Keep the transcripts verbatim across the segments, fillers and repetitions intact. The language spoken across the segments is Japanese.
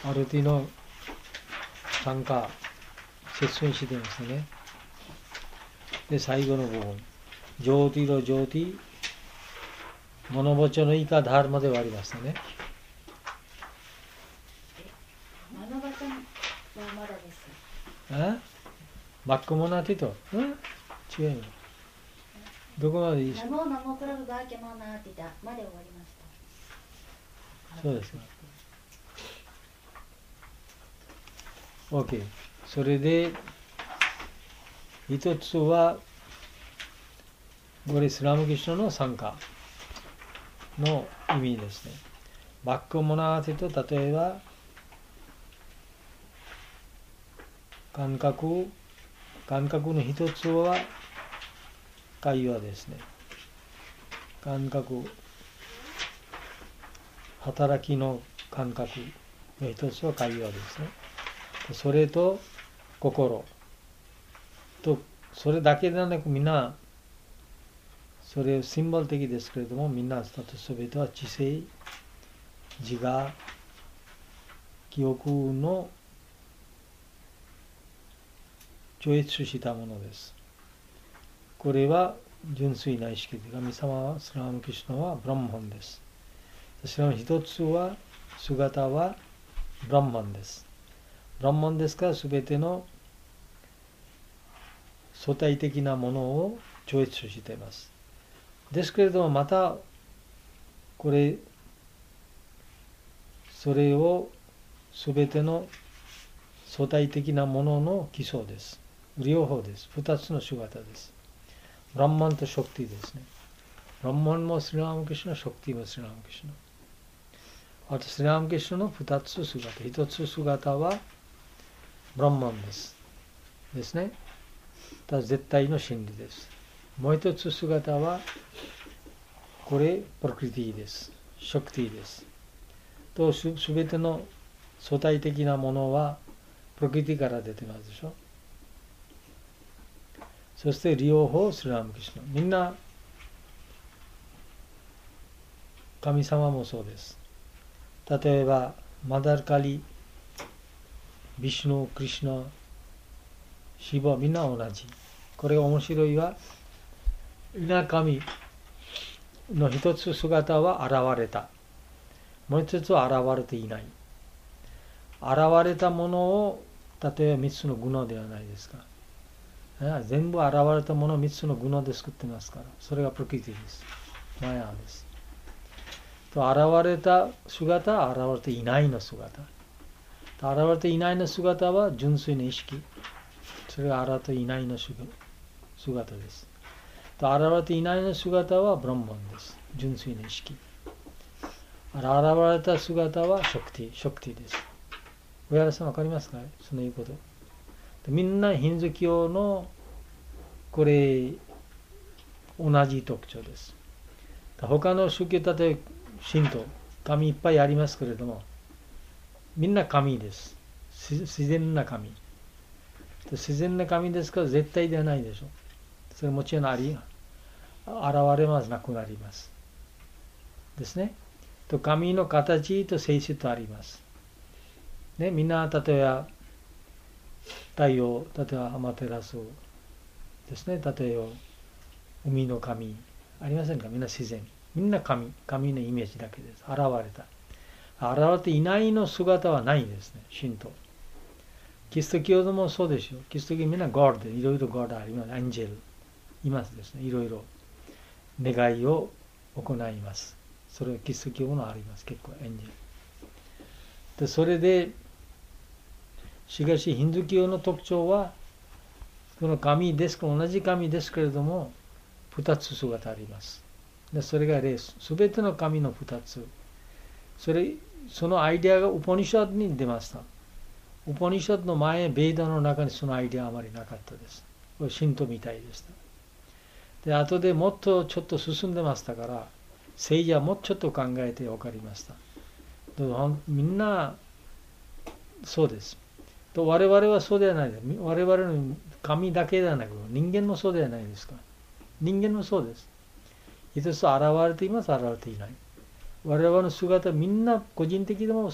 アルティの参加、節寸してますね。で、最後の部分。ジョーティのジョーティ、物ボチョの以下ダーまで終わりましたね。 物ボチョはまだです。 あバックモナティと。うん違うよ。どこまでいいですか。 ナモナモクラブバーケモナーティタまで終わりました。 そうですか。OK。それで、一つは、これスラムキシュナの参加の意味ですね。バックモナーティと、例えば、感覚、感覚の一つは会話ですね。感覚、働きの感覚の一つは会話ですね。それと心と、それだけではなくみんな、それシンボル的ですけれども、みんなすべては知性、自我、記憶の超越したものです。これは純粋な意識で、神様は、スラムキシュナはブランマンです。それの一つは、姿はブランマンです。ブランマンですから、すべての相対的なものを超越しています。ですけれども、また、これ、それをすべての相対的なものの基礎です。両方です。二つの姿です。ブランマンとショクティですね。ブランマンもスリラムキシュナ、ショクティもスリラムキシュナ。あとスリラムキシュナの二つ姿。一つ姿はブランマンです。ですね。ただ絶対の真理です。もう一つ姿は、これ、プロクリティです。ショクティです。と、すべての相対的なものは、プロクリティから出てますでしょ。そして、両方スリラムキシュナ。みんな、神様もそうです。例えば、マダルカリ、ビシュヌ、クリシュナ、シバ、みんな同じ。これが面白いは、稲神の一つ姿は現れた。もう一つは現れていない。現れたものを、例えば三つのグノではないですか。全部現れたものを三つのグノで作ってますから。それがプロキティです。マヤです。と現れた姿は現れていないの姿。現れていないの姿は純粋な意識。それが現れていないの姿です。と現れていないの姿はブランマンです。純粋な意識。現れた姿はショクティ、ショクティです。上原さんわかりますか、そのいうこと。みんなヒンズー教のこれ同じ特徴です。他の宗教、例えば神道、神いっぱいありますけれども、みんな神です。自然な神。自然な神ですから絶対ではないでしょう。それもちろんあり、現れます、なくなります。ですね。と神の形と性質とあります。ね、みんな例えば太陽、例えばアマテラスですね、例えば海の神ありませんか。みんな自然、みんな神、神のイメージだけです。現れた。現れていないの姿はないですね、神道。キリスト教でもそうでしょう。キリスト教みんなゴッド、いろいろゴッドあります。エンジェルいますですね。いろいろ願いを行います。それはキリスト教もあります。結構エンジェル。でそれで、しかしヒンドゥー教の特徴は、この神ですから、同じ神ですけれども、二つ姿あります。でそれがレース。すべての神の二つ。それ、そのアイデアがウパニシャドに出ました。ウパニシャドの前、ベーダの中にそのアイデアはあまりなかったです。これ神道みたいでした。で、後でもっとちょっと進んでましたから、聖者はもうちょっと考えて分かりました。みんな、そうです。と我々はそうではないです。我々の神だけではなく、人間もそうではないですか。人間もそうです。一つ現れています、現れていない。我々の姿、みんな個人的でも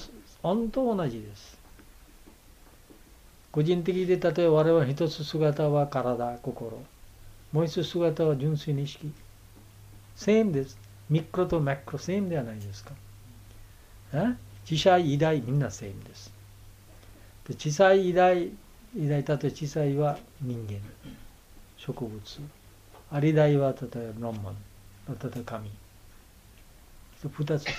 本当同じです。個人的で例えば我々一つ姿は体、心。もう一つ姿は純粋に意識。セームです。ミクロとマクロ、セームではないですか。小さい、偉大、みんなセームです。で小さい、偉大、偉大、例えば小さいは人間、植物。あり大は例えばブランマン、例えば神。二つ違いです。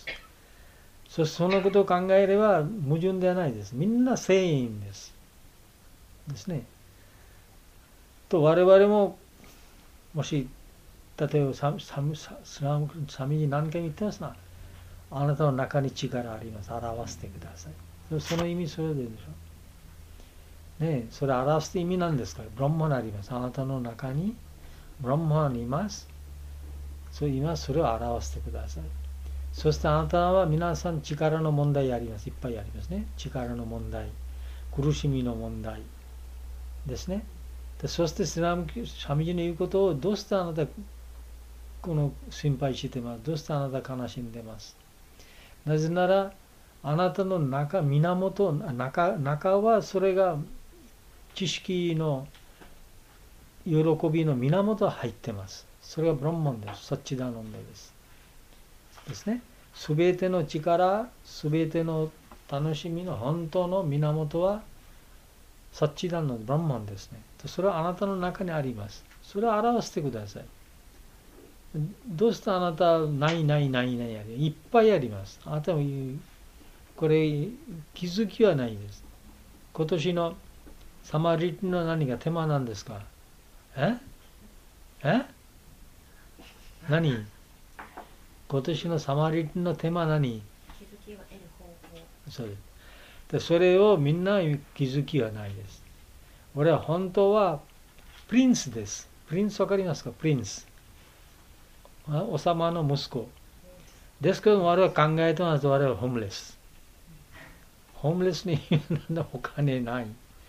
そそのことを考えれば矛盾ではないです。みんなセームです。ですね。と我々ももし例えばササスラムサミに何回も言ってますな。あなたの中に力あります。表してください。その意味それででしょ。ねえ、それ表す意味なんですから。ブランマンあります。あなたの中にブランマンいます。そう今それを表してください。そしてあなたは皆さん力の問題あります。いっぱいありますね。力の問題、苦しみの問題ですね。でそしてスラムサミジの言うことをどうしてあなたこの心配してます。どうしてあなた悲しんでます。なぜならあなたの中、源、中、中はそれが知識の喜びの源が入ってます。それがブランマンです。サッチダーナンダです。ですね。すべての力、すべての楽しみの本当の源はサッチダーナンダ、ブランマンですね。それはあなたの中にあります。それを表してください。どうしてあなたないないないないやりいっぱいあります。あなたもこれ気づきはないです。今年のサマリティの何がテーマなんですか。ええ何今年のサマリティのテーマは何。 気づきを得る方法。 そうです。でそれをみんな気づきはないです。俺は本当はプリンスです。プリンスわかりますか。プリンス。王様の息子。ですけど我々考えたのは我々はホームレス。ホームレスにお金ない。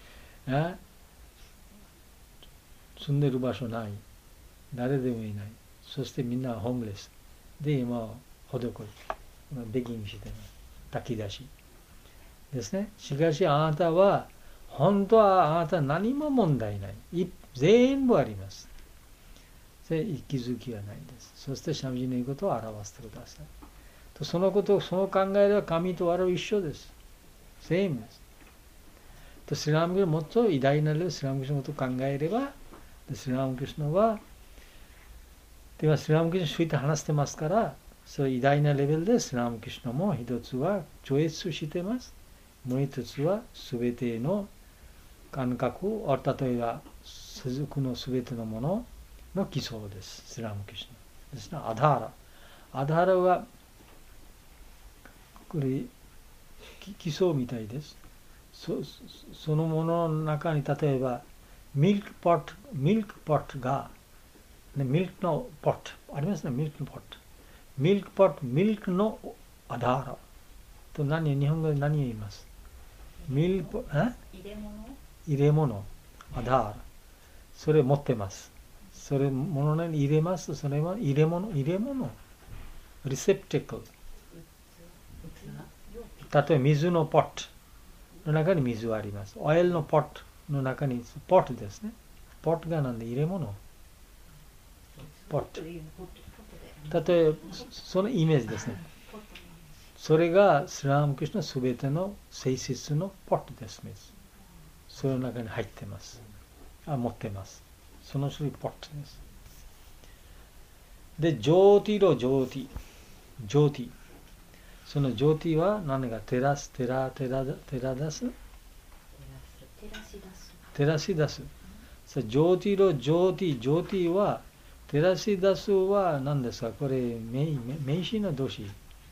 住んでる場所ない。誰でもいない。そしてみんなホームレス。で今、ほどこい。ベギングしてます。炊き出し。ですね。しかしあなたは、本当はあなた何も問題ない。全部あります。で気づきはないです。そしてシャムジの言うことを表してください。とそのことを、その考えでは神と我々一緒です。セームです。とスリラムクリスナもっと偉大なるスリラムクリスナのことを考えれば、スリラムクリスナは、ではスリラムクリスナについて話してますから、そういう偉大なレベルでスリラムクリスナも一つは超越しています。もう一つは全ての感覚を、例えば雫の全てのものの基礎です。スリラムクリスナですね。アダーラ。アダーラはこれ基礎みたいです。そ, そのものの中に例えばミルクポット、ミルクポットが、ね、ミルクのポットありますね。ミルクのポット。ミルクポット、ミルクのアダーラと何、日本語で何を言います。ミルクえ入れ物入れ物アダーラ。それ持ってます。それ物に入れます。それは入れ物、入れ物。リセプティクル。例えば水のポットの中に水はあります。オイルのポットの中にポットですね。ポットがなんで入れ物。ポット。例えばそのイメージですね。それがスリラムクリスナすべての性質のポットですね。その中に入ってます。あ、持ってます。その種類ポットです。で、ジョーティロジョーティ。ジョーティ。そのジョーティは何が照らす、照ら、照ら、照ら出す照らし出す。ジョーティロジョーティ。ジョーティは照らし出すは何ですか。これ名、名詞の動詞。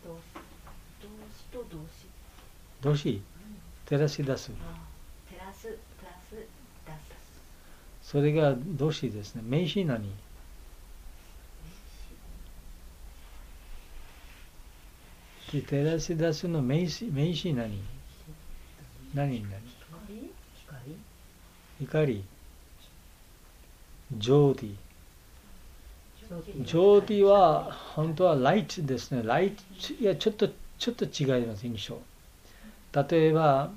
動詞と動詞。 動詞。照らし出す。 照らす、プラス、出す。 それが動詞ですね。名詞何？照らし出すの名詞、名詞何？何になる？光。ジョーティ。ジョーティは本当はライトですね。ライト、いやちょっとちょっと違います印象。 例えば、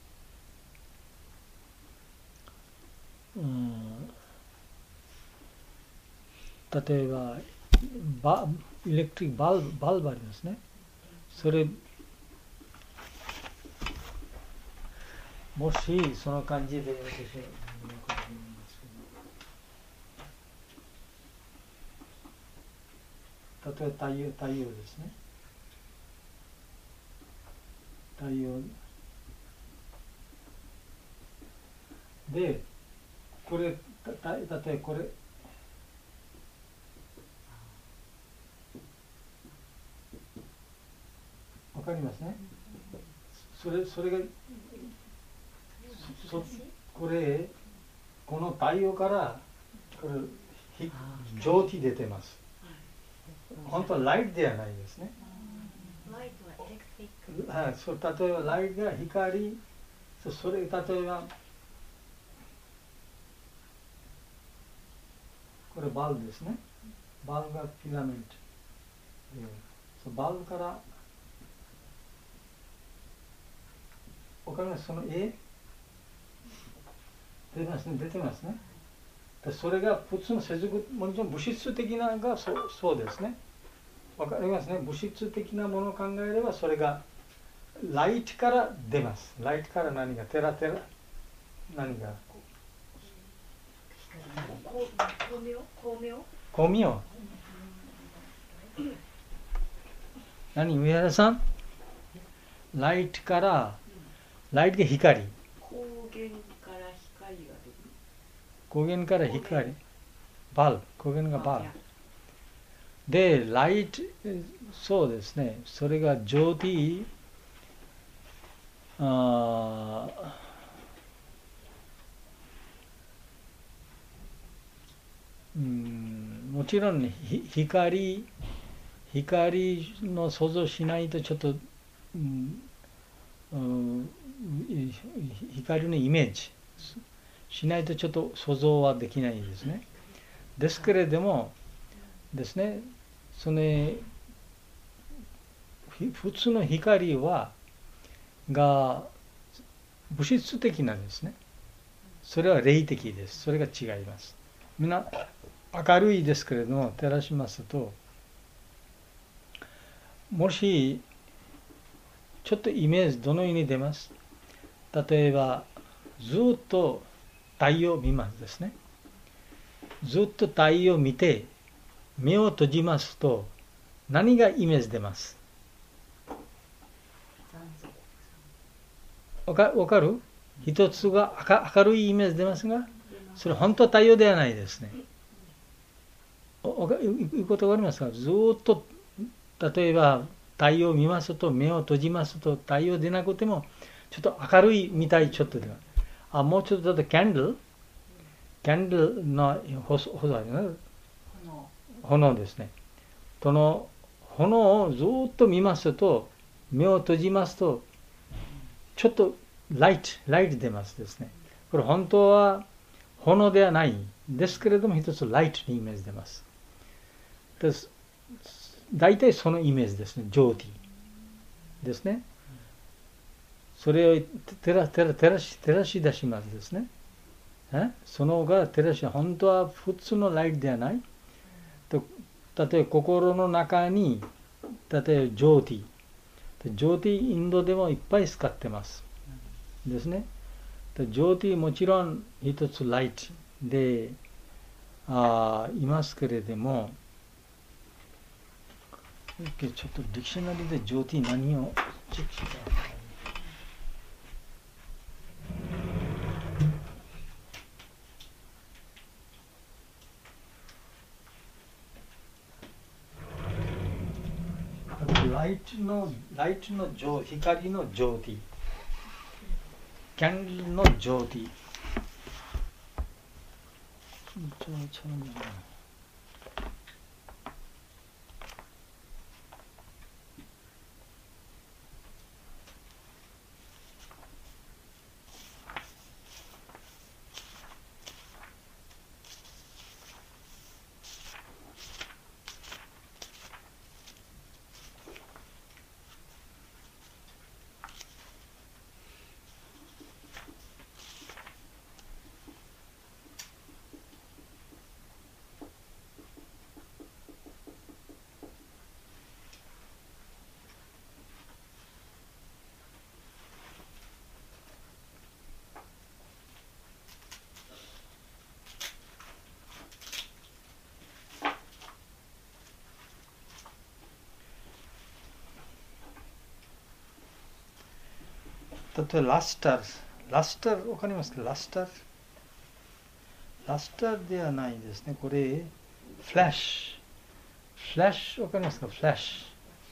うん、例えばバイレクトリックバルブ、バルブありますね。それもしその感じで私は例えば太陽、太陽ですね。太陽で、これ、たた例えばこれ、わかりますね。それ、それが、そこれ、この太陽から、これ、蒸気出てます。本当はライトではないですね。 ライトはエレクトリック。 はい、そう例えばライトが光、そそれ例えばこれバルブですね。バルブがフィラメント。そうバルブからわかります？その絵出てますね、出てますね。それが普通の接続、もちろん物質的ながそうそうですね。わかりますね。物質的なものを考えればそれがライトから出ます。ライトから何がテラテラ何が光明光明光明何上原さんライトからライトが光光源から光が出る光源から光バルブ光源がバルブでライトそうですねそれがジョーティあうんもちろん、ね、光光の想像しないとちょっと、うんうん、光のイメージしないとちょっと想像はできないですね。ですけれどもですねその普通の光はが物質的なんですね。それは霊的です。それが違います。みんな明るいですけれども照らしますともしちょっとイメージどのように出ます？例えばずっと太陽を見ますですね。ずっと太陽を見て目を閉じますと何がイメージ出ます？わか、わかる？一つが明るいイメージ出ますがそれ本当は太陽ではないですね。おかいうことがありますがずっと例えば太陽を見ますと目を閉じますと太陽でなくてもちょっと明るいみたいちょっとではあもうちょっとだとキャンドルキャンドルの細いの炎ですね。その炎をずっと見ますと目を閉じますとちょっとライトライト出ますですね。これ本当は炎ではないですけれども一つライトのイメージ出ます。です大体そのイメージですね。ジョーティですね。それを照ら照ら照らし照らし出しますですね。そのが照らし本当は普通のライトではないと例えば心の中に例えばジョーティジョーティインドでもいっぱい使ってますですね。ジョーティもちろん一つライトであいますけれどもちょっとディクショナリーでジョーティ何をチェックしたライトのライトの光のジョーティキャンドルのジョーティ例えばラスター、ラスターわかりますか？ラスターラスターではないですね。これ、フラッシュ。フラッシュわかりますか？フラッシ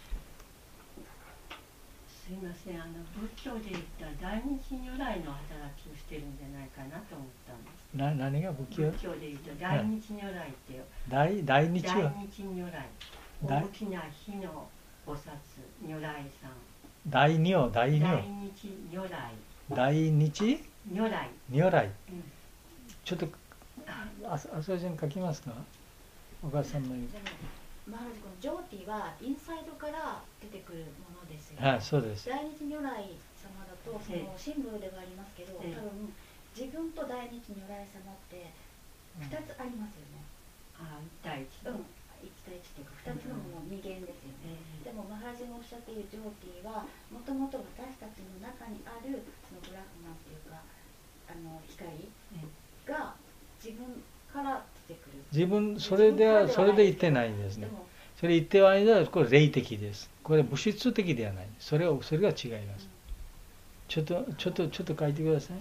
すいません、あの仏教で言ったら大日如来の働きをしてるんじゃないかなと思ったんです。 ュ。な何が仏教？ 仏教で言うと大日如来っていう、 大大日は大日如来、 大大きな火の菩薩如来さん、 大日を大日を大日如来、 大日如来、 如来。 うんちょっとああそこちゃん書きますか？お母さんの言う。 でもマハラジこのジョーティはインサイドから出てくるものですよね。 はい、そうです。 大日如来様だとそのシンボルではありますけど、多ええ分自分と大日如来様ってふたつありますよね。 あ一対一と、 うん、一対一っていうかふたつのもの二元ですよね。でもマハラジがおっしゃっているジョーティはもともと私たちの中にあるそのブラックマンっていうかあの光が自分から出てくる。 自分それではそれで言ってないんですね。 でもそれ言ってはないのはこれ霊的です。これ物質的ではない。それをそれが違います。ちょっとちょっとちょっと書いてください。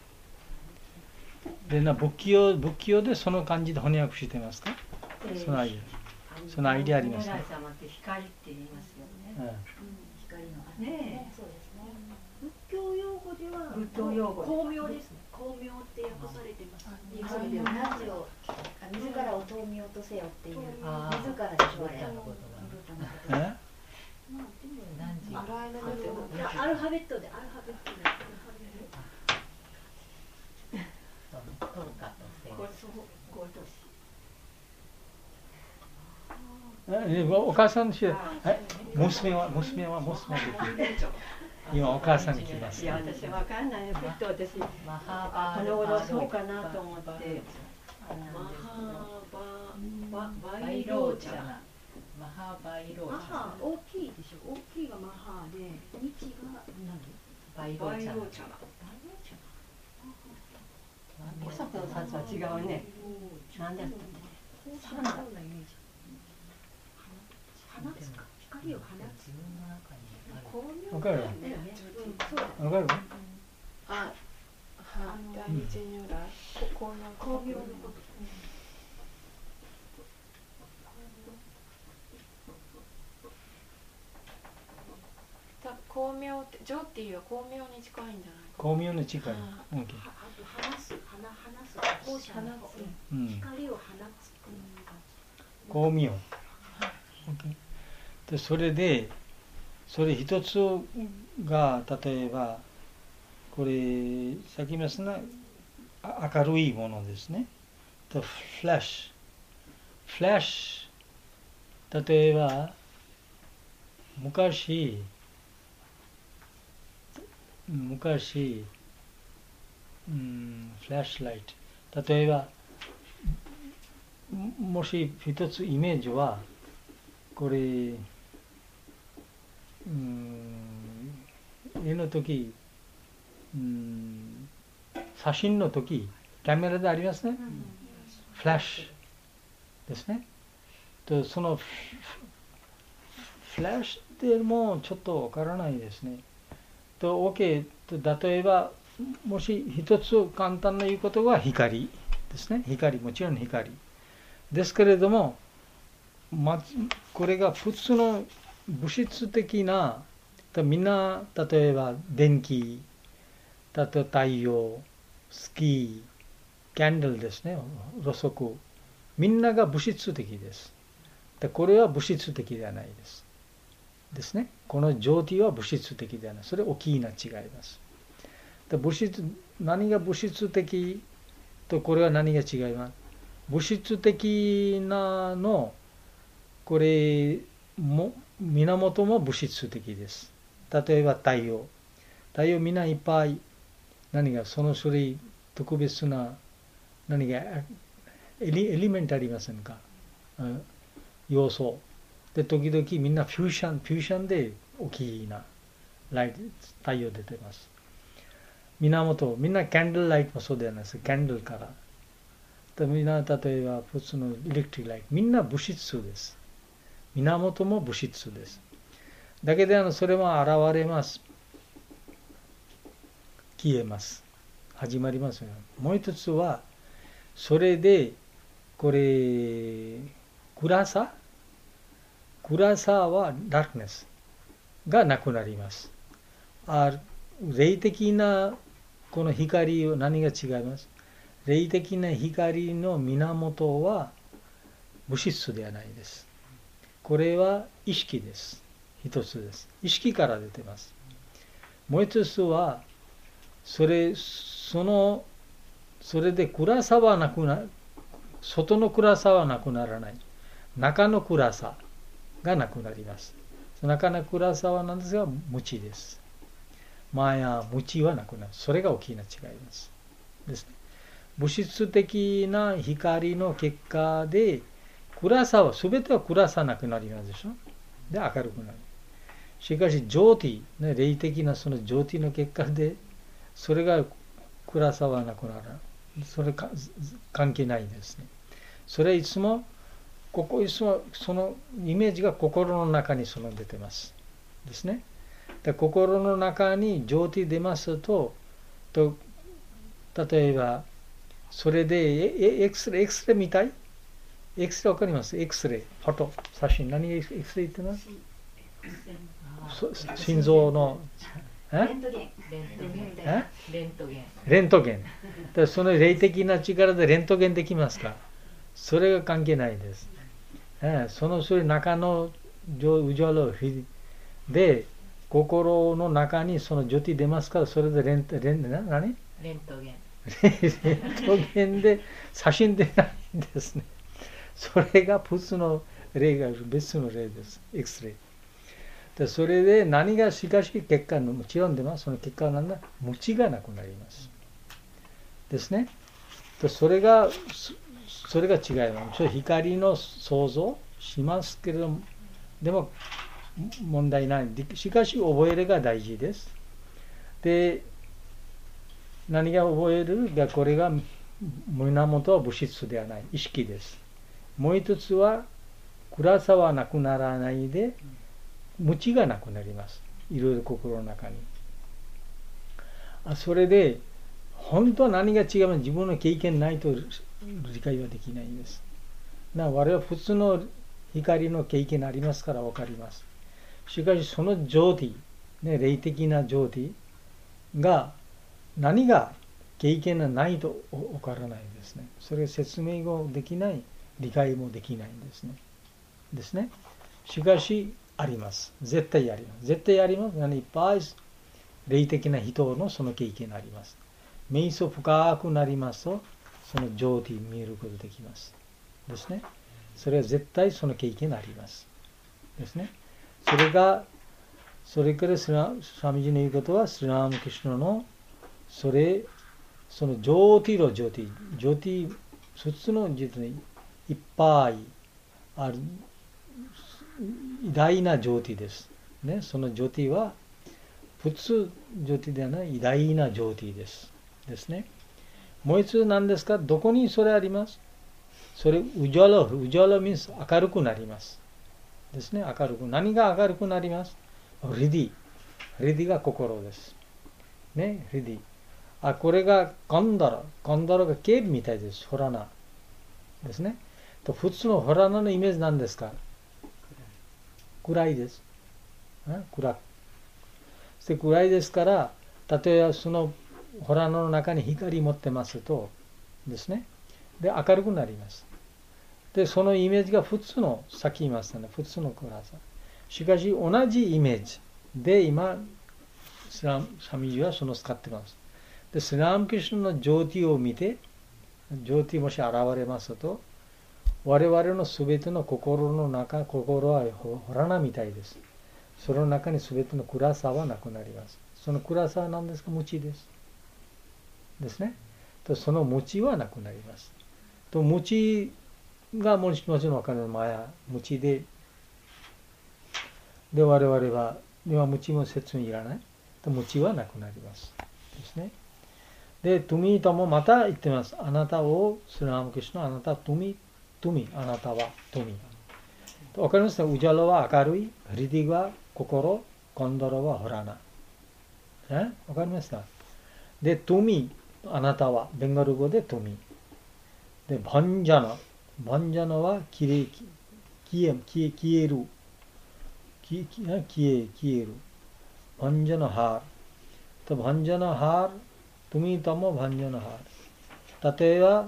でな仏教仏教でその漢字で翻訳してますか？ えーそのアイデア。そのアイデアありますね。 如来様って光って言いますよね。 うん光のあねえそうですね。 仏教用語では仏教用語光明ですね。光明って訳されてます。日あ本では。 ラジオあ自らを遠見落とせよっていうあー自らでしょあれ。 ブッダの言葉ブッダの言葉えまあでも何時アライナでもアルファベットでアルファベットでアルファベット。 ととかとせこれそうこうとしえお母さんの知らない。娘は娘は娘はできる。今お母さんに来ますい。や私わかんないね。ふっと私こマハーバーの頃そうかなと思ってあれマなんですけど。 ハババババイイローチャローチャ。 マハーバイローチャマハ大きいでしょ。大きいがマハで、日がバイローチャバイローチャ。 おさとの札は違うね。なんだったっけ。 花のようなイメージ。放つか。光を放つ。 自分の中にある光明わかるだよね。うん、そうだ。 わかる？ あ、は大日如来。光明光明のこと。光明ってジョーティーは光明に近いんじゃないか光明の近い。 あうんあと話す花話す放射の放つうん。 光を放つ。 光明。でそれでそれ一つが例えばこれさっき言いましたね、あ明るいものですね。とフラッシュフラッシュ例えば昔昔うんフラッシュライト例えばももし一つイメージはこれうん絵の時うん写真の時カメラでありますね、フラッシュですねとそのフフラッシュでもちょっとわからないですねと OK と例えばもし一つ簡単な言うことは光ですね光もちろん光ですけれども、ま、これが普通の物質的なみんな例えば電気例えば太陽月キャンドルですねろうそくみんなが物質的ですでこれは物質的ではないですですねこのジョーティは物質的ではないそれ大きな違いますで物質何が物質的とこれは何が違います物質的なのこれも源も物質的です例えば太陽太陽みんないっぱい何がその種類特別な何がエリ、エリメントありませんか、うん、要素で時々みんなフュージョンフュージョンで大きなライト太陽出てます源みんなキャンドルライトもそうではないですキャンドルからでみんな例えば普通のエレクトリックライトみんな物質です源も物質ですだけであのそれも現れます消えます。始まりますよ。もう一つは、それで、これ、暗さ暗さはダークネスがなくなります。あ、霊的なこの光は何が違います？霊的な光の源は物質ではないです。これは意識です。一つです。意識から出てます。もう一つは、それ、その、それで暗さはなくな、外の暗さはなくならない。中の暗さがなくなります。中の暗さは何ですが、無知です。マヤ、無知はなくなる。それが大きな違いです。ですね。物質的な光の結果で、暗さは、すべては暗さなくなりますでしょ。で、明るくなる。しかし、ジョーティ、ね、霊的なそのジョーティの結果で、それが暗さはなくならない。それか関係ないですね。それいつも、ここいつもそのイメージが心の中にその出てます。ですね。で、心の中にジョーティ出ますと、と例えば、それでエクスレイ、エクスレイみたい？エクスレイわかります？エクスレイ、フォト、写真。何がエクスレイって言ってます？心臓のレントゲン。 レントゲン。 レントゲン。でその霊的な力でレントゲンできますか？それが関係ないです。そのそれ中のウジョロで心の中にそのジョティ出ますから、それでレントレンな何？ レントゲン。 レントゲンで写真出ないんですね。それが普通の例が別の例です。エクスレイ。でそれで何がしかし結果のもちろんでます。その結果は何だ？無知がなくなります。ですね。でそれがそれが違います。光の想像しますけれども、でも問題ない。しかし覚えるが大事です。で、何が覚えるが、これが源は物質ではない。意識です。もう一つは、暗さはなくならないで、無知がなくなります。いろいろ心の中に。あそれで、本当は何が違うのか自分の経験ないと理解はできないんです。な我々は普通の光の経験ありますから分かります。しかしそのジョーティ、ね、霊的なジョーティが何が経験がないと分からないですね。それ説明もできない、理解もできないんですね。ですね。しかしあります。絶対あります。絶対あります。いっぱい霊的な人のその経験があります。瞑想深くなりますと、そのジョーティ見えることできます。ですね。それは絶対その経験があります。ですね。それが、それからスワミジの言うことは、スリラームクリシュナの、それ、そのジョーティのジョーティ、ジョーティ、そっちのジョーティいっぱいある、偉大なジョーティです。ね。そのジョーティは、普通ジョーティではない偉大なジョーティです。ですね。もう一つ何ですか？どこにそれあります？それ、ウジョロ、ウジョロ means 明るくなります。ですね。明るく。何が明るくなります？リディ。リディが心です。ね。リディ。あ、これがコンドラ。コンドラがケーブみたいです。ホラナ。ですね。と普通のホラナのイメージ何ですか？暗いです。暗く。そして暗いですから、例えばそのホラナの中に光持ってますと、ですね。で、明るくなります。で、そのイメージが普通の、さっき言いましたね、普通の暗さ。しかし、同じイメージで今、スラム、サミジはその使ってます。で、スラムクリシュナのジョーティを見て、ジョーティもし現れますと、我々のすべての心の中、心はホラナみたいです。その中にすべての暗さはなくなります。その暗さは何ですか？無知です。ですね。とその無知はなくなります。と無知がもちろん分かるマヤ、無知で、で我々は、今無知も説明いらない。と無知はなくなります。ですね。で、トゥミともまた言ってます。あなたを、スリラムクリシュナ、あなた、トゥミ、トゥミ、あなたはトゥミ。わかりますか？ウジャロは明るい、リディは心、コンドロはホラナ。え？わかりますか？ で、富、あなたは、ベンガル語で富。で、バンジャナ。バンジャナはきれい、消え、消え、消える。消え、消え、消える。バンジャナハール。と、バンジャナハール。富ともバンジャナハール。例えば、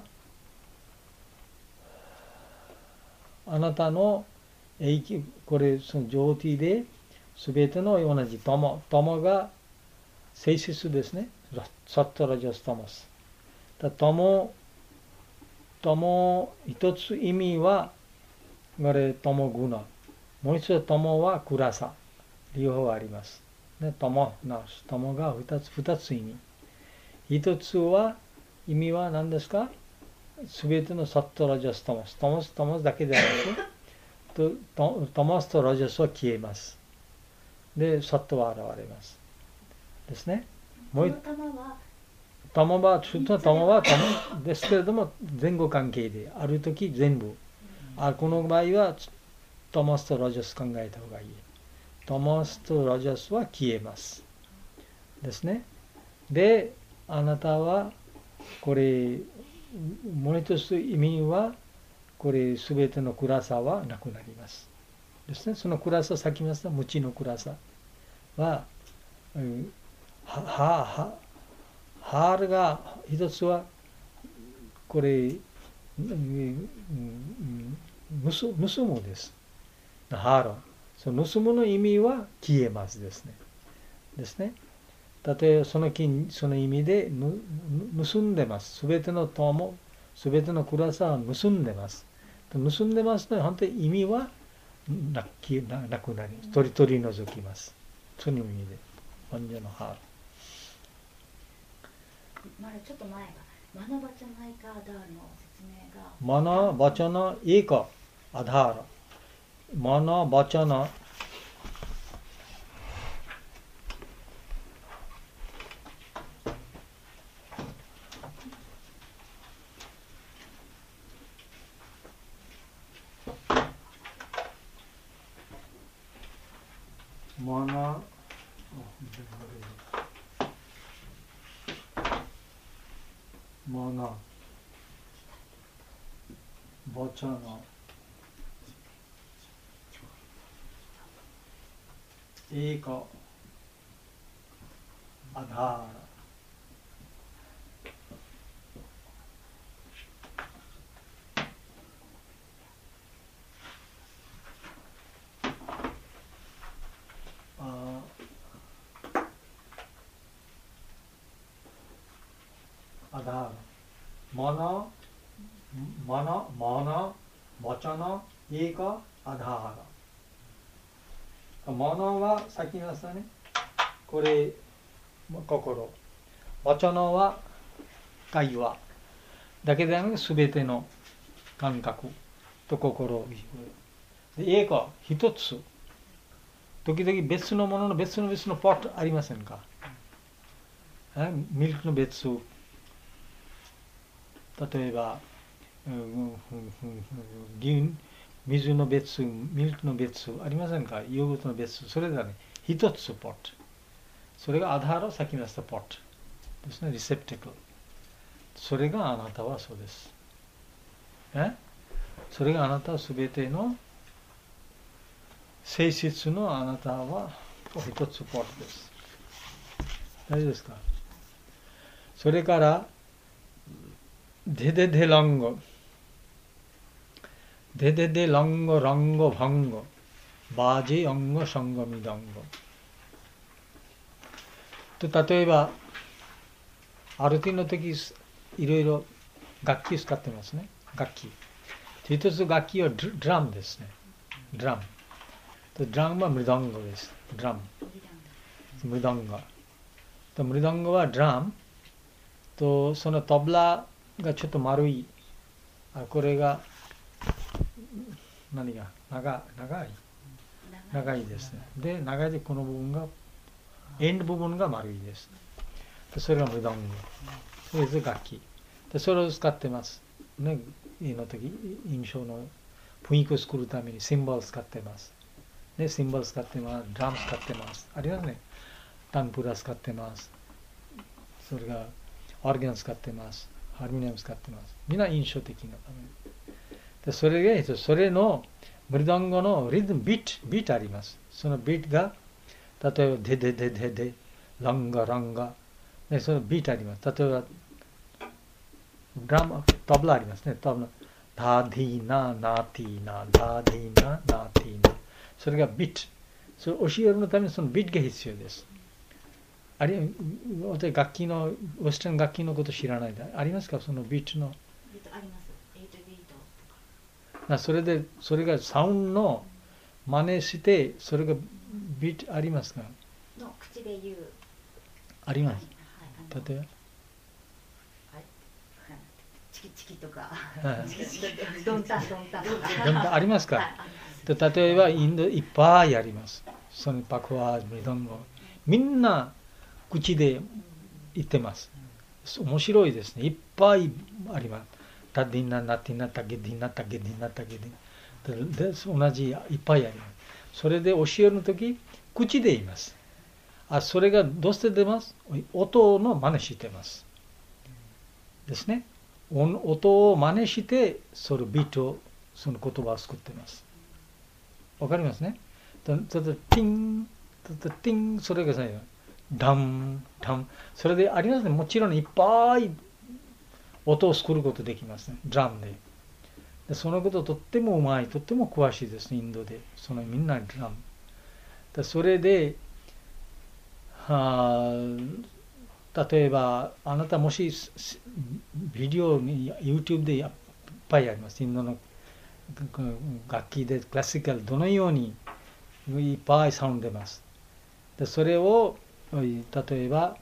あなたの永久、これ、その上体で、すべての同じ友。友が性質ですね。サットラジャスタマス。友、友、一つ意味は、これ、友グナ。もう一つ友は暗さ。両方あります。ね、友なし。友が二つ、二つ意味。一つは、意味は何ですか？すべてのサットラジャスタマス。タマス、タマスだけではなく、タマスとラジャスは消えます。で、サットは現れます。ですね。もう一つ。玉は、ちょっと玉は玉ですけれども、前後関係で、あるとき全部。あ、この場合は、トマスとラジャス考えた方がいい。トマスとラジャスは消えます。ですね。で、あなたは、これ、もう一つ意味は、これ、すべての暗さはなくなります。ですね。その暗さ、さっき言いました、無知の暗さは、うん、は、は、は、ハールが一つはこれ盗むです。ハール。その盗むの意味は消えますですね。ですね。例えばその金その意味で盗んでます。すべての友、すべての暗さは盗んでます。盗んでますの本当に意味はななくなり、取り取り除きます。その意味で。本所のハール。 まだちょっと前がマナバチャナイカアダールの説明がマナバチャナエカアダールマナバチャナマナマナバチャナエカアダーラアダーラマナマナマナバチャナエカアダーラマナはさっき言いましたね。これ心。バチャナは会話だけでなくすべての感覚と心。で、エカ一つ。時々別のものの別の別のポットありませんか？ミルクの別。例えば、牛水の別、ミルクの別ありませんか？ヨーグルトの別。それではね、一つポット。それがアダーラ、さっき言いましたポットですね、リセプティクル。それがあなたはそうです。え？それがあなたはすべての性質のあなたは一つポットです。大丈夫ですか？それから、デデデランゴ。デデデランゴランゴバンゴ。バージェヨンゴションゴミダンゴ。と例えば、アルティの時いろいろ楽器使ってますね。楽器。一つ楽器はドラムですね。ドラム。とドラムはムダンゴです。ドラム。ムダンゴ。とムダンゴはドラム。とそのタブラがちょっと丸い。あ、これが何が長長い長いですね。で、長いでこの部分がエンド部分が丸いです。でそれがムダンゴ。それで楽器。でそれを使ってます。ね、の時印象の雰囲気を作るためにシンバル使ってます。ね、シンバル使ってます。ドラム使ってます。あるいはね、タンプラ使ってます。 それがオーガン使ってます。ハーモニアム使ってます。みんな印象的なためで、それが、それのムリダンゴのリズム、ビート、ビートあります。そのビートが、例えば、デデデデデ、ランガランガ、でそのビートあります。例えば、ドラム、タブラありますね。タブラ。ダディナ、ナティナ、ダディナ、ナティナ。それがビート。それを教えるのためにそのビートが必要です。あれ、私、楽器の、ウェスタン楽器のこと知らないで。ありますか、そのビートの。 ビートあります。エイトビートとか。 それで、それがサウンドの真似して、それがビートありますか？ の口で言う。 あります。 はい、 例えば。 チキチキとか、 はい、 ドンタンドンタンとか。 ドンタンありますか？はい、例えば、インドいっぱいあります。そのパクワーズ、ムリダンゴ。みんな口で言ってます。面白いですね。いっぱいあります。タディナ、ナティナ、タゲディナ、タゲディナ、タゲディナ。で、同じいっぱいあります。それで教えるとき、口で言います。あ、それがどうして出ます？音の真似してます。ですね。音を真似して、そのビートを、その言葉を作ってます。わかりますね。ちょっとティン、ちょっとティン、それが最後。ダン、ダン。それでありますね。もちろんいっぱい音を作ることできますね。ドラムで。でそのこととってもうまい、とっても詳しいですね、インドで。そのみんなドラム。でそれで、は例えば、あなたもしビデオに YouTube でいっぱいあります。インドの楽器でクラシカル、どのようにいっぱいサウンド出ます。でそれを、例えば、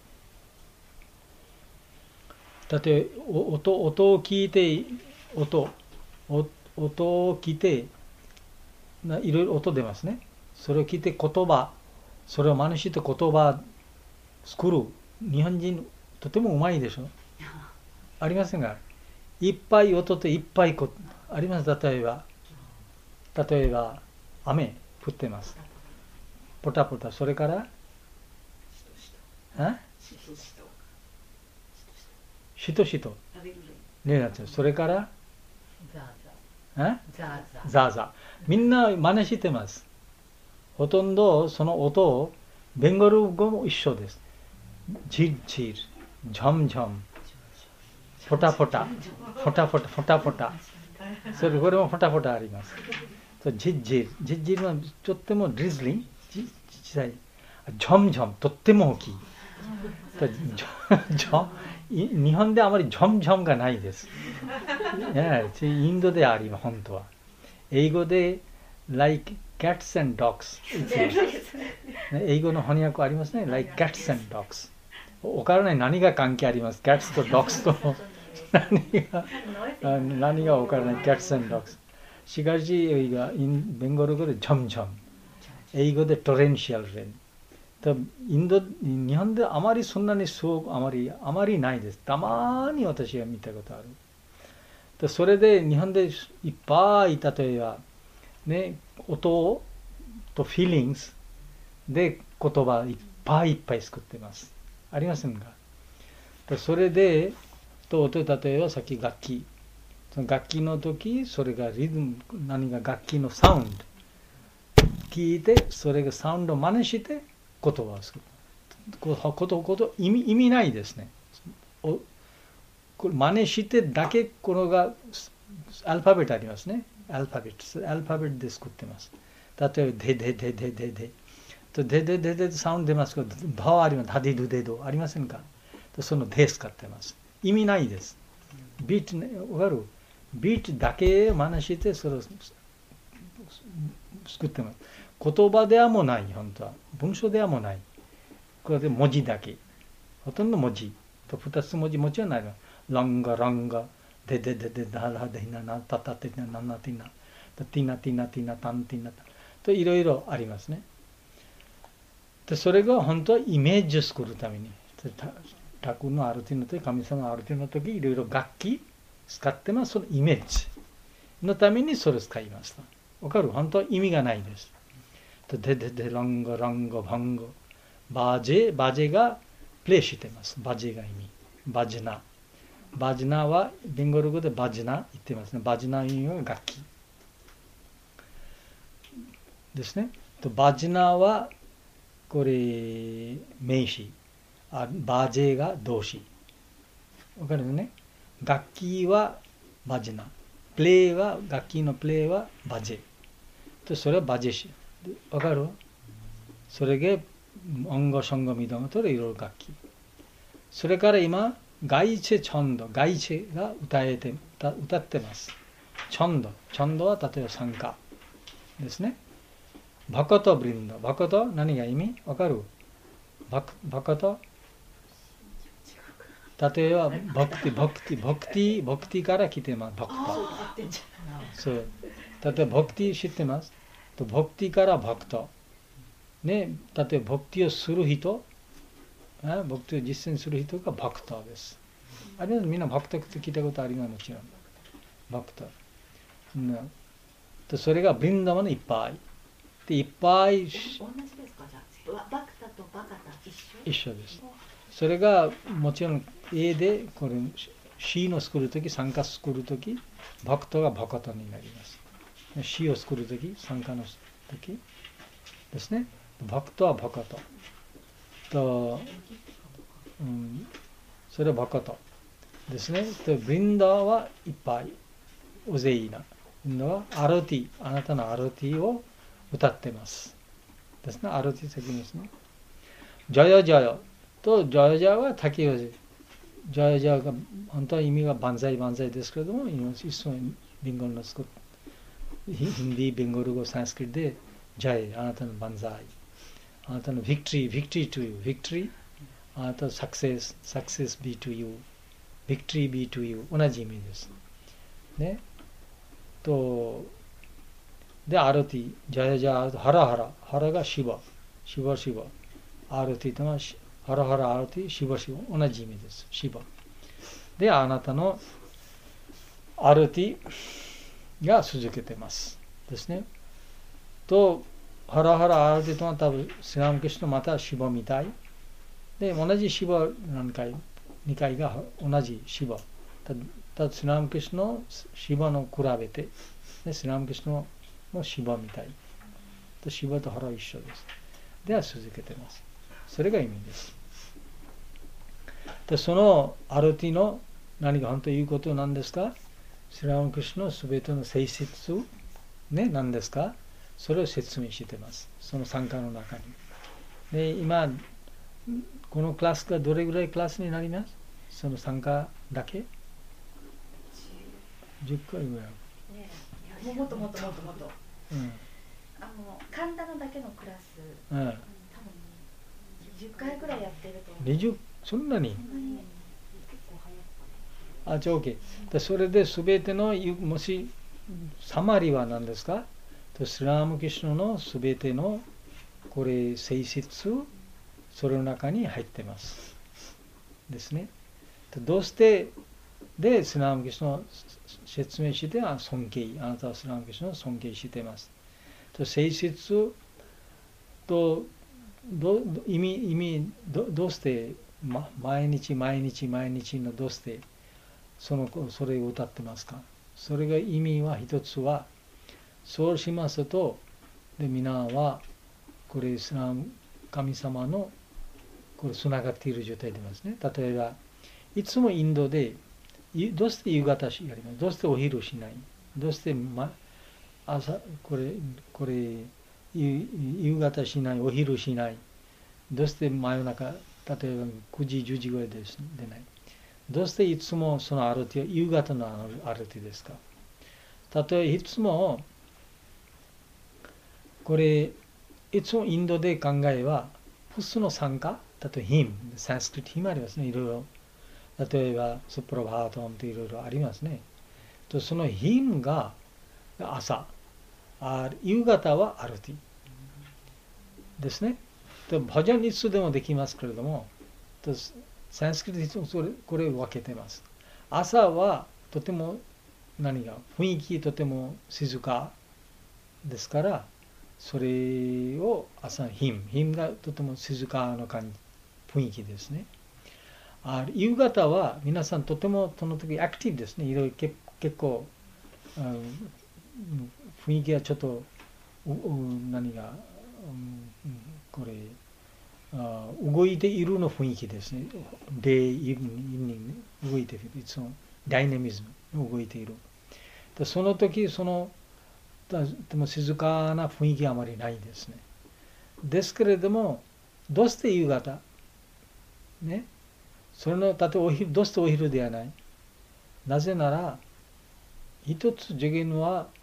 例えば音、音を聞いて、音、音を聞いて、いろいろ音出ますね。それを聞いて言葉、それを真似して言葉作る。日本人、とてもうまいでしょ。ありませんが、いっぱい音といっぱいこあります。例えば、例えば、雨降ってます。ポタポタ、それから、しとしと。それから、ザーザー。みんな真似してます。ほとんどその音を、ベンガル語も一緒です。ジッジル、ジャムジャム、ポタポタ、ポタポタ、ポタポタ。それ、これもポタポタあります。ジッジル、ジッジルはとってもドリズリン、小さい。ジャムジャム、とっても大きい。日本であまりジャムジャムがないです。インドであります、本当は。英語で、like cats and dogs。英語の翻訳ありますね。like cats and dogs。わからない何が関係あります。cats と dogs と何が、何がわからない。cats and dogs。しかし、ベンガル語でジャムジャム。英語でトレンシャルレン。インド、日本であまりそんなにすごくあまり、あまりないです。たまに私は見たことある。でそれで日本でいっぱい、例えば、ね、音とフィーリングスで言葉いっぱいいっぱい作ってます。ありませんか？でそれで、と例えばさっき楽器。その楽器の時、それがリズム、何が楽器のサウンド。聞いて、それがサウンドを真似して、言葉を作る。こと、こと、意味、意味ないですね。おこれ真似してだけ、このが、アルファベットありますね。アルファベット。アルファベットで作ってます。例えば、でででででで。とででででサウンド出ますけど、バーあります。ハディドゥデドありませんか？そので使ってます。意味ないです。ビートね、わかる？ビートだけ真似して、それを作ってます。言葉ではもない、本当は。文章ではもない。これで文字だけ。ほとんど文字。と二つ文字、もちろんない。ランガ、ランガ、でででで、ダラディナ、ナタタティナ、ナナティナ、ティナティナティナ、タンティナタ。といろいろありますね。でそれが本当はイメージを作るために。タクのアルティの時、神様のアルティの時、いろいろ楽器使ってます。そのイメージのためにそれを使いました。わかる？本当は意味がないです。でででランガランガバンガバージェバージェがプレイしてます。バジェが意味。バジナ。バジナは、ベンゴル語でバジナ言ってますね。バジナ意味は楽器。ですね。とバジナは、これ、名詞。あバジェが動詞。わかるよね。楽器はバジナ。プレイは、楽器のプレイはバジェ。とそれはバジェ詞。わかる？それが、音語、ション語、ミドン語といろいろ楽器。それから今、ガイチェ、チョンド、ガイチェが歌えて、歌ってます。チョンド。チョンドは例えば参加ですね。バカトブリンド。バカト何が意味わかる？バカト例えば、バクティ、バクティ、バクティ、バクティから来てます。バクタ。そう。例えば、バクティ知ってます。とバクティからバクト。ね、例えば、バクティをする人、バクティを実践する人がバクターです。あれはみんなバクターって聞いたことありますもちろん。バクター。うん、とそれがブリンダマのいっぱい。で、いっぱい。同じですかじゃあ、バクタとバカタ一緒？ 一緒です。それがもちろん A でこれ C の作るとき、参加作るとき、バクトがバカタになります。C を作るとき、参加のときですね。バクトはバカト。と、うん、それはバカトですね。と、ブリンダーはいっぱい。大勢いな。ブリンダーはアロティ、あなたのアロティを歌ってます。ですね。アロティ先ですね。ジャヤジャヤ。と、ジャヤジャヤは滝をジャヤジャヤが本当は意味が万歳万歳ですけれども、いつもベンゴルのスコヒンディー、ベンゴル語、サンスクリットでジャヤ、あなたの万歳、あなたのビクトリー、ビクトリー to you、ビクトリー、あなたのサクセス、サクセス be to you、ビクトリー be to you、同じ意味です。ね。と、で、アルティ、ジャヤジャヤ、ハラハラ、ハラがシバ、シバシバ、アルティとはハラハラアルティ、シバシバ、同じ意味です。シバ。で、あなたのアルティが続けてます。ですね。と、ハラハラアルティとは多分、スラムクリシュナまたシバみたい。で、同じシバ何回、にかいが同じシバ。ただ、スラムクリシュナのシバの比べて、でスラムクリシュナのシバみたい。とシバとハラは一緒です。では続けてます。それが意味です。で、そのアルティの何が本当に言うことは何ですか？シラムクリシュナのすべての性質、ね、何ですか？それを説明しています。その参加の中に。で、今、このクラスがどれぐらいクラスになります？その参加だけ？じゅっかいぐらい。 ね、もうもっともっともっともっと。 うん、 あの、神田のだけのクラス。 うん、 じゅっかいぐらいやってると思う。 にじゅう、そんなに？あ、じゃあ OK。で、それで全ての、もし、サマリは何ですか？スラムキシュナの全ての、これ、性質、それの中に入ってます。ですね。どうして、で、スラムキシュナを説明して、尊敬、あなたはスラムキシュナを尊敬しています。と性質と、ど意味、意味ど、どうして、ま、毎日毎日毎日のどうしてそのそれを歌ってますか？それが意味は一つは、そうしますと、で皆はこれイスラム神様のこれつながっている状態でますね。例えばいつもインドでどうして夕方しやります？どうしてお昼しない？どうして、ま、朝これこれ夕方しない、お昼しない、どうして真夜中、例えばくじ、じゅうじぐらいで出ない、どうしていつもそのアルティは夕方のアルティですか？例えばいつも、これ、いつもインドで考えは、普通の参加、例えばヒム、サンスクリットヒムありますね、いろいろ。例えば、スプラバートンといろいろありますね。とそのヒムが朝、あ夕方はアルティですね。とバジャンいつでもできますけれども、とサンスクリットそれこれを分けてます。朝はとても何が雰囲気とても静かですから、それを朝ヒム、ヒムがとても静かな感じ、 雰囲気ですね。あ夕方は皆さんとてもその時アクティブですね。いろいろ結構、うん、雰囲気はちょっと何が、うん、これあ動いているの雰囲気ですね。デイ、イブニング動いている。いつもダイナミズム動いている。でその時そのでも静かな雰囲気はあまりないですね。ですけれども、どうして夕方ね、それの、例えばお昼、どうしてお昼ではない。なぜなら、一つ次元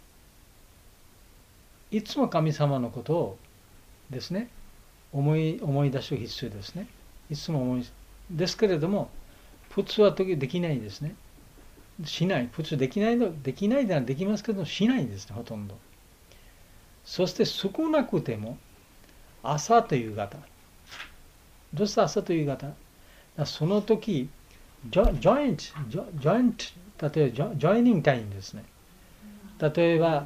はいつも神様のことをですね、思い、思い出す必要ですね。いつも思い、ですけれども、普通は時できないですね。しない。普通できないの、できないならできますけど、しないですね、ほとんど。そして少なくても、朝と夕方。どうして朝と夕方？その時、ジョイント、ジョイント、例えばジョイニングタイムですね。例えば、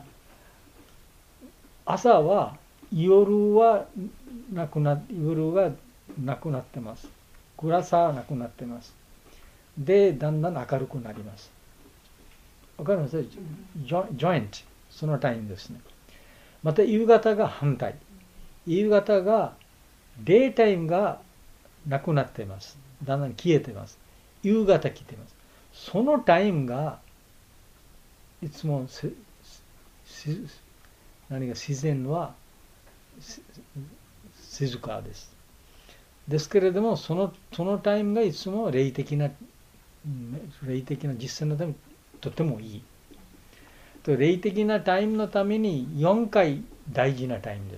朝は、夜はなくな、夜はなくなってます。暗さはなくなってます。で、だんだん明るくなります。わかりますか？ジョイント、そのタイムですね。また夕方が反対。夕方が、デイタイムがなくなっています。だんだん消えています。夕方来ています。そのタイムが、いつも何か自然は静かです。ですけれども、その、そのタイムがいつも霊的な、霊的な実践のためにとてもいい。霊的なタイムのためによんかい大事なタイムです。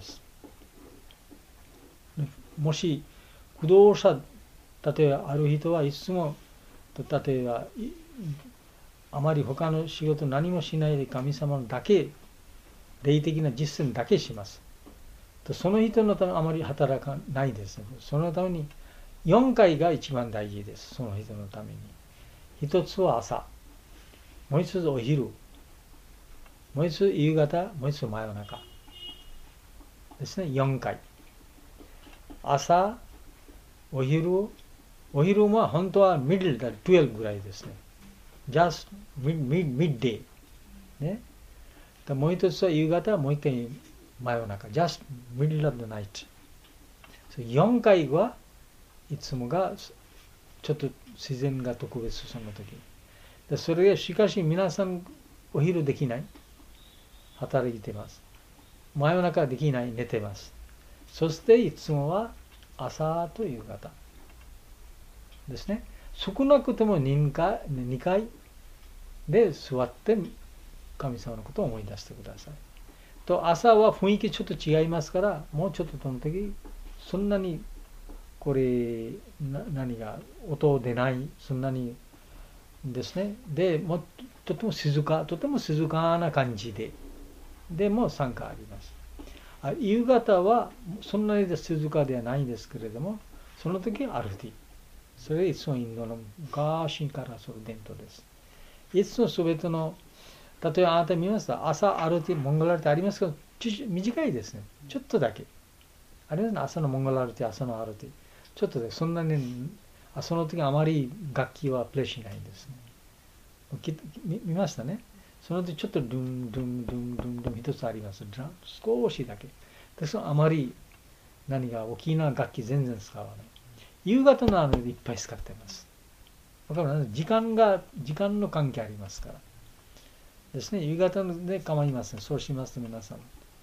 もし、不動者、例えばある人はいつも、例えば、あまり他の仕事何もしないで神様のだけ、霊的な実践だけします。その人のためにあまり働かないです。そのためによんかいが一番大事です。その人のために。一つは朝、もう一つお昼、もう一つ夕方、もう一つ真夜中ですね。よんかい。朝、お昼、お昼は本当はミドルだ、じゅうにぐらいですね。just midday。ね。もう一つは夕方、もう一回真夜中。just middle of the night。よんかいはいつもがちょっと自然が特別その時。でそれがしかし皆さんお昼できない。働いてます。真夜中できない。寝てます。そしていつもは朝と夕方ですね。少なくともにかい、にかいで座って神様のことを思い出してください。と朝は雰囲気ちょっと違いますから、もうちょっとその時そんなにこれな何が音出ない、そんなにですね。でもうとても静か、とても静かな感じで、でも参加あります。あ夕方はそんなに静かではないですけれども、その時はアルティ。それはいつもインドの昔からその伝統です。いつも全ての、例えばあなた見ますか、朝アルティ、モンゴルアルティありますけど、短いですね。ちょっとだけ。ありますね、朝のモンゴルアルティ、朝のアルティ。ちょっとで、そんなに、その時あまり楽器はプレイしないんですね。見, 見ましたね。その時ちょっとドゥンドゥンドゥンドゥンドゥン一つあります。少しだけ。ですがあまり何が大きな楽器全然使わない。夕方なのでいっぱい使ってます。わかるかな？時間が、時間の関係ありますから。ですね。夕方で構いません。そうしますと皆さん。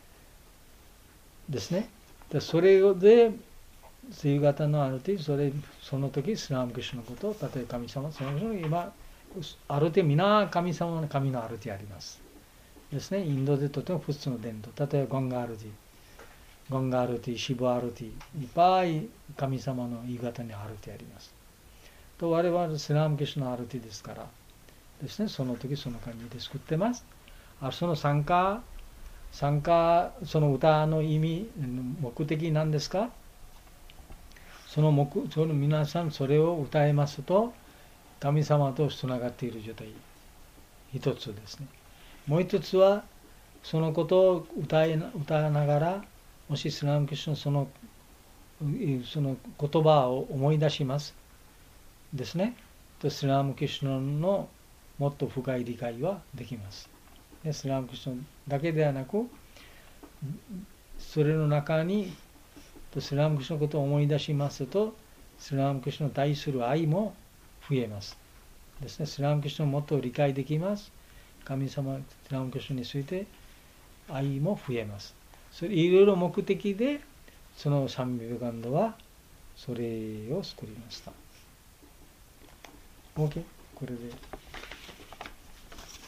ですね。でそれで、夕方のある時、それ、その時、スラムクリシュのこと、例えば神様、その人今、アルティ、皆神様の神のアルティあります。ですね。インドでとても普通の伝統。例えばゴンガアルティ、ゴンガアルティ、シブアルティ、いっぱい神様の夕方にアルティあります。と我々はスラムクリシュのアルティですから、ですね。その時その感じで作ってます。あその参加、参加、その歌の意味、目的なんですか？その目、その皆さんそれを歌いますと、神様とつながっている状態。一つですね。もう一つは、そのことを歌い、歌いながら、もしスラムクリシュのそのその言葉を思い出しますですね、とスリラムキシュナのもっと深い理解はできます。でスリラムキシュナだけではなく、それの中にスリラムキシュナのことを思い出しますと、スリラムキシュナに対する愛も増えますですね。スリラムキシュナをもっと理解できます。神様、スリラムキシュナについて愛も増えます。それいろいろ目的で、そのサミ・ビベカンドはそれを作りました。OK? これで。